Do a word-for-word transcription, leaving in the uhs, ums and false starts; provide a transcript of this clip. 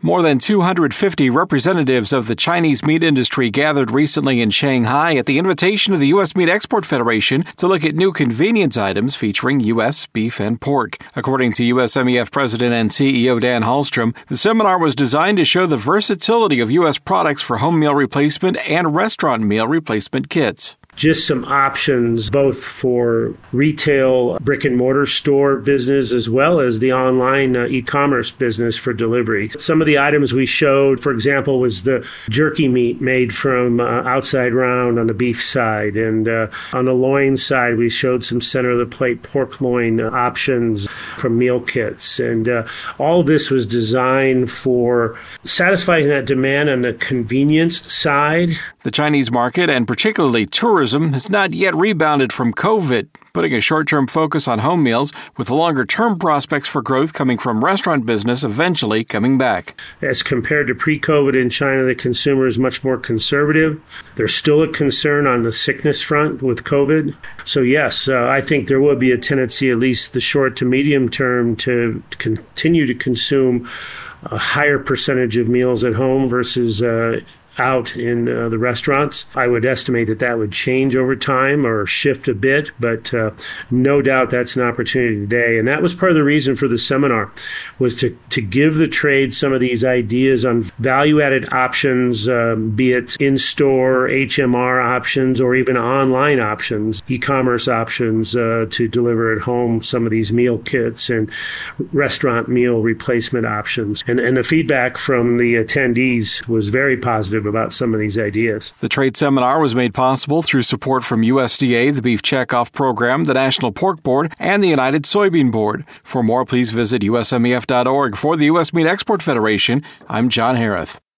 More than two hundred fifty representatives of the Chinese meat industry gathered recently in Shanghai at the invitation of the U S Meat Export Federation to look at new convenience items featuring U S beef and pork. According to U S M E F President and C E O Dan Hallstrom, the seminar was designed to show the versatility of U S products for home meal replacement and restaurant meal replacement kits. Just some options both for retail brick and mortar store business as well as the online uh, e-commerce business for delivery. Some of the items we showed, for example, was the jerky meat made from uh, outside round on the beef side. And uh, on the loin side, we showed some center of the plate pork loin uh, options from meal kits. And uh, all this was designed for satisfying that demand on the convenience side. The Chinese market, and particularly tourism, has not yet rebounded from COVID, putting a short-term focus on home meals with longer-term prospects for growth coming from restaurant business eventually coming back. As compared to pre-COVID in China, the consumer is much more conservative. There's still a concern on the sickness front with COVID. So yes, uh, I think there will be a tendency, at least the short to medium term, to continue to consume a higher percentage of meals at home versus uh, out in uh, the restaurants. I would estimate that that would change over time or shift a bit, but uh, no doubt that's an opportunity today. And that was part of the reason for the seminar, was to, to give the trade some of these ideas on value-added options, um, be it in-store, H M R options, or even online options, e-commerce options uh, to deliver at home some of these meal kits and restaurant meal replacement options. And, and the feedback from the attendees was very positive about some of these ideas. The trade seminar was made possible through support from U S D A, the Beef Checkoff Program, the National Pork Board, and the United Soybean Board. For more, please visit U S M E F dot org. For the U S Meat Export Federation, I'm John Hareth.